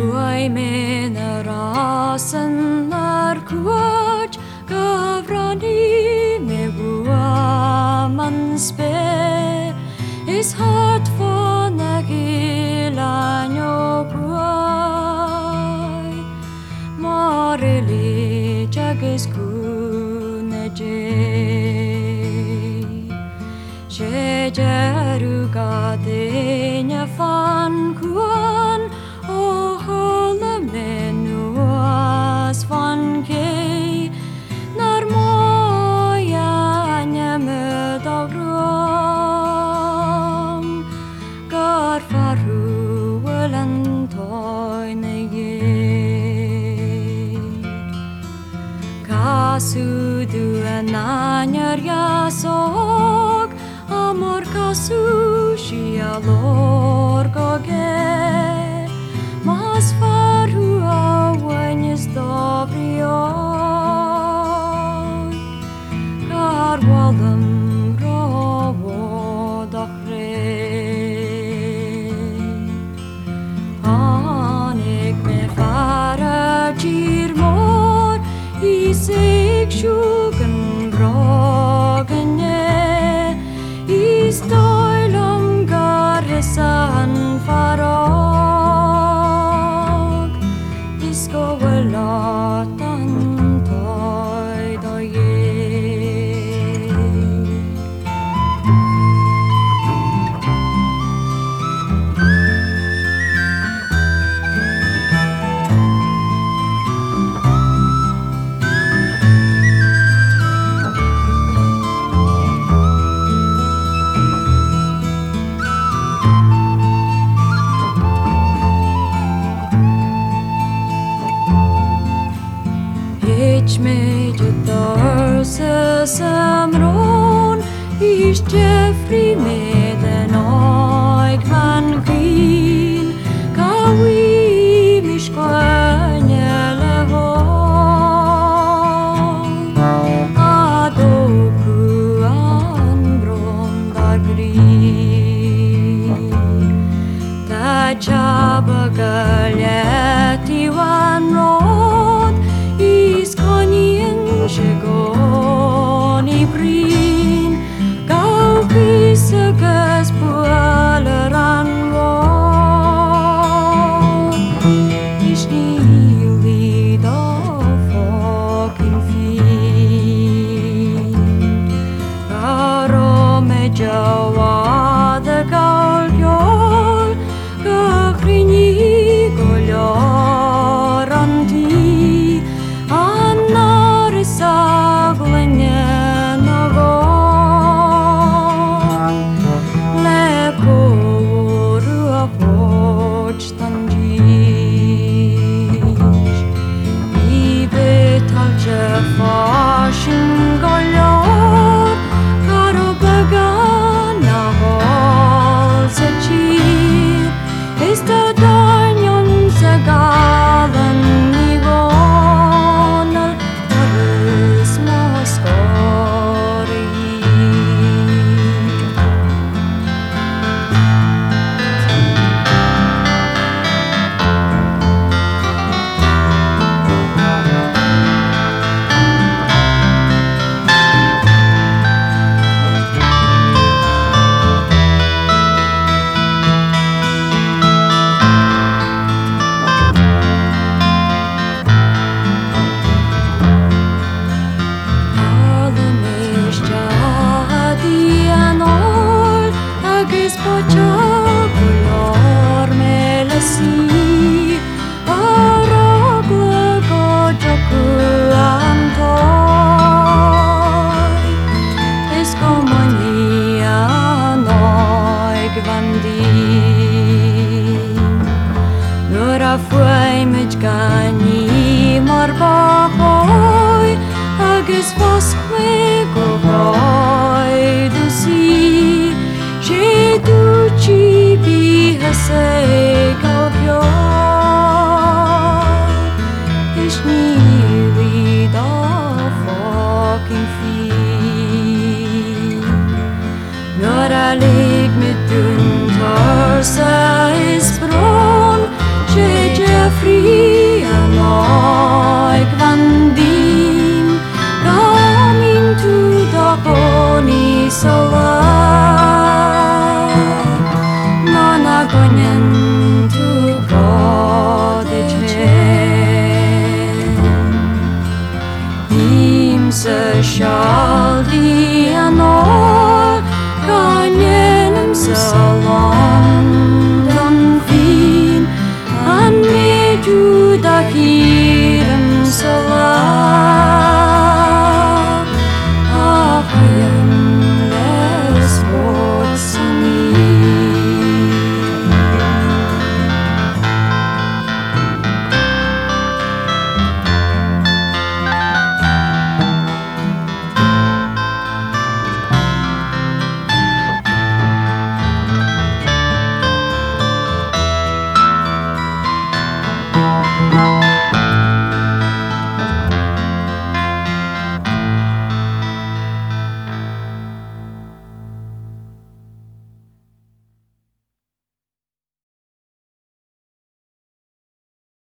Fuaimen rasen kuach gavrani me man spe is hard for nagilanyo puai moreli jagis kuneje jejaruga denya fan kuan van kei naar moja njeme dagrom gar farhuelen toine je kasu du ananyer jasog amor kasu shia lor goge mas faru awenjes dobrion kar walem rovo dachre hanik me fara girmor isik shuken rogene istoilom garesan farog isko velatan toy doye Samron is Jeffrey meden oik van green kawi mishkwanyele ho adoku anbron dar green ta chabagaleti wan rod is konien shego Brin gau pisagas pualeran wo isnili da fucking fin karo me jawada gaul gakrini golyoranti anarisa glenya Fashion golor karo bagana hol sechi esta danyon sagalan nigonal paris moskori Fuai mit gani marbahoy agus vos go hoy du si je du chi bi hase gavyo is nearly the fucking fee not a lig mit dun tar is bron je and like Van Dien, coming to the pony solo.